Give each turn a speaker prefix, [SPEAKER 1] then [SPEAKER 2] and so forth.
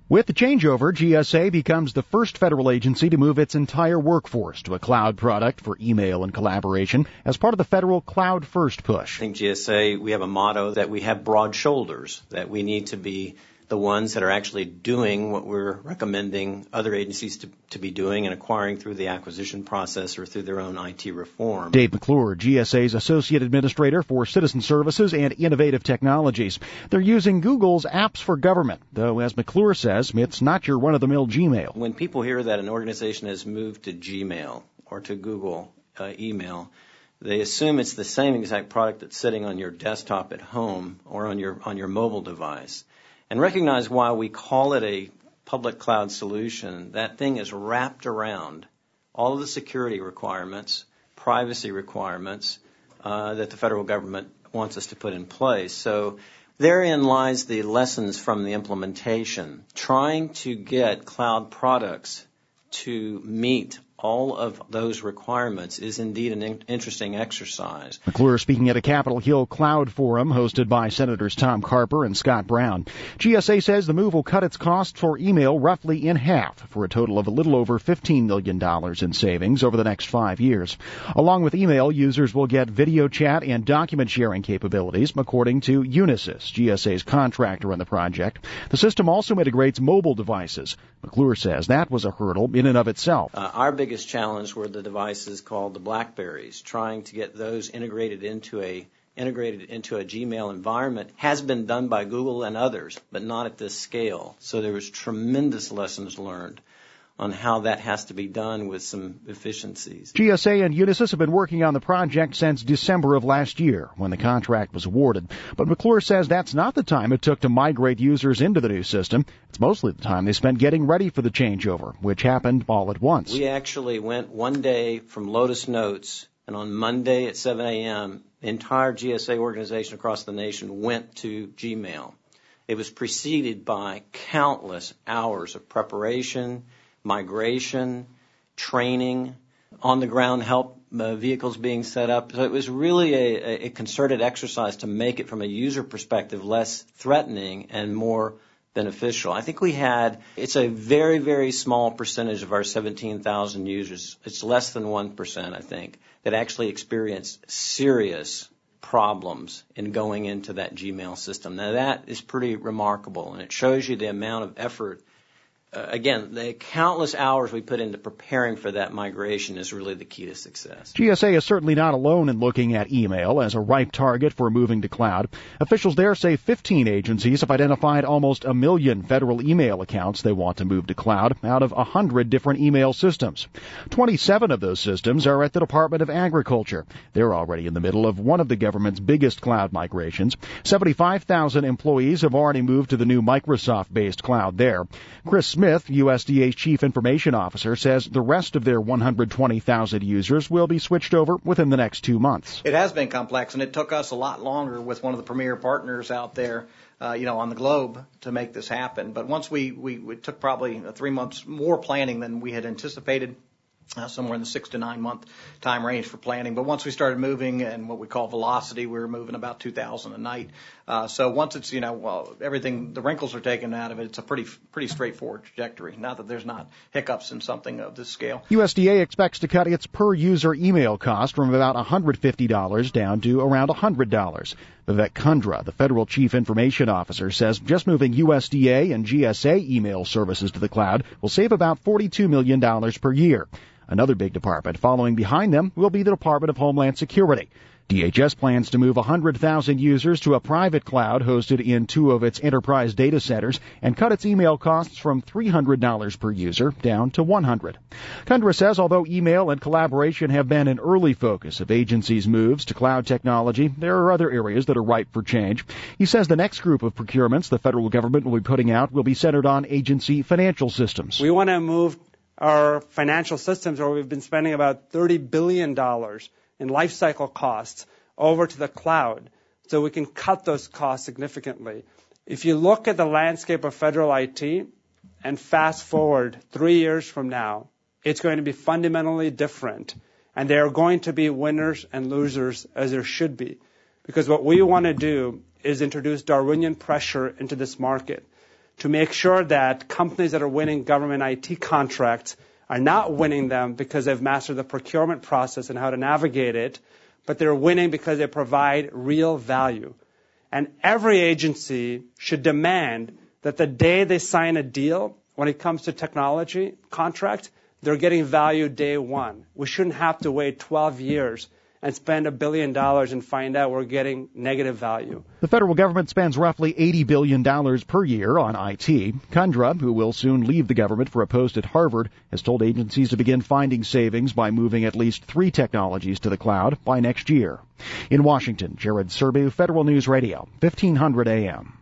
[SPEAKER 1] With the changeover, GSA becomes the first federal agency to move its entire workforce to a cloud product for email and collaboration as part of the federal Cloud First push.
[SPEAKER 2] I think GSA, we have a motto that we have broad shoulders, that we need to be the ones that are actually doing what we're recommending other agencies to be doing and acquiring through the acquisition process or through their own IT reform.
[SPEAKER 1] Dave McClure, GSA's Associate Administrator for Citizen Services and Innovative Technologies. They're using Google's Apps for Government, though, as McClure says, it's not your run-of-the-mill Gmail.
[SPEAKER 2] When people hear that an organization has moved to Gmail or to Google email, they assume it's the same exact product that's sitting on your desktop at home or on your mobile device. And recognize why we call it a public cloud solution. That thing is wrapped around all of the security requirements, privacy requirements that the federal government wants us to put in place. So therein lies the lessons from the implementation. Trying to get cloud products to meet all of those requirements is indeed an interesting exercise.
[SPEAKER 1] McClure speaking at a Capitol Hill Cloud Forum hosted by Senators Tom Carper and Scott Brown. GSA says the move will cut its costs for email roughly in half for a total of a little over $15 million in savings over the next 5 years. Along with email, users will get video chat and document sharing capabilities, according to Unisys, GSA's contractor on the project. The system also integrates mobile devices. McClure says that was a hurdle in and of itself.
[SPEAKER 2] Our biggest challenge were the devices called the BlackBerries. Trying to get those integrated into a Gmail environment has been done by Google and others, but not at this scale. So there was tremendous lessons learned on how that has to be done with some efficiencies.
[SPEAKER 1] GSA and Unisys have been working on the project since December of last year when the contract was awarded. But McClure says that's not the time it took to migrate users into the new system. It's mostly the time they spent getting ready for the changeover, which happened all at once.
[SPEAKER 2] We actually went one day from Lotus Notes, and on Monday at 7 a.m., the entire GSA organization across the nation went to Gmail. It was preceded by countless hours of preparation, migration, training, on-the-ground help vehicles being set up. So it was really a concerted exercise to make it from a user perspective less threatening and more beneficial. I think it's a very, very small percentage of our 17,000 users. It's less than 1%, I think, that actually experienced serious problems in going into that Gmail system. Now, that is pretty remarkable, and it shows you the amount of effort. Again, the countless hours we put into preparing for that migration is really the key to success.
[SPEAKER 1] GSA is certainly not alone in looking at email as a ripe target for moving to cloud. Officials there say 15 agencies have identified almost 1 million federal email accounts they want to move to cloud out of 100 different email systems. 27 of those systems are at the Department of Agriculture. They're already in the middle of one of the government's biggest cloud migrations. 75,000 employees have already moved to the new Microsoft-based cloud there. Chris Smith, USDA's Chief Information Officer, says the rest of their 120,000 users will be switched over within the next 2 months.
[SPEAKER 3] It has been complex, and it took us a lot longer with one of the premier partners out there, on the globe to make this happen. But once we took probably 3 months more planning than we had anticipated. Somewhere in the 6 to 9 month time range for planning. But once we started moving and what we call velocity, we were moving about 2,000 a night. So once it's, everything, the wrinkles are taken out of it, it's a pretty straightforward trajectory. Not that there's not hiccups in something of this scale.
[SPEAKER 1] USDA expects to cut its per user email cost from about $150 down to around $100. Vivek Kundra, the federal chief information officer, says just moving USDA and GSA email services to the cloud will save about $42 million per year. Another big department following behind them will be the Department of Homeland Security. DHS plans to move 100,000 users to a private cloud hosted in 2 of its enterprise data centers and cut its email costs from $300 per user down to $100. Kundra says although email and collaboration have been an early focus of agencies' moves to cloud technology, there are other areas that are ripe for change. He says the next group of procurements the federal government will be putting out will be centered on agency financial systems.
[SPEAKER 4] We want to move our financial systems, where we've been spending about $30 billion in life cycle costs, over to the cloud so we can cut those costs significantly. If you look at the landscape of federal IT and fast forward 3 years from now, it's going to be fundamentally different. And there are going to be winners and losers, as there should be. Because what we want to do is introduce Darwinian pressure into this market to make sure that companies that are winning government IT contracts are not winning them because they've mastered the procurement process and how to navigate it, but they're winning because they provide real value. And every agency should demand that the day they sign a deal, when it comes to technology contract, they're getting value day one. We shouldn't have to wait 12 years and spend $1 billion and find out we're getting negative value.
[SPEAKER 1] The federal government spends roughly $80 billion per year on IT. Kundra, who will soon leave the government for a post at Harvard, has told agencies to begin finding savings by moving at least 3 technologies to the cloud by next year. In Washington, Jared Serbu, Federal News Radio, 1500 AM.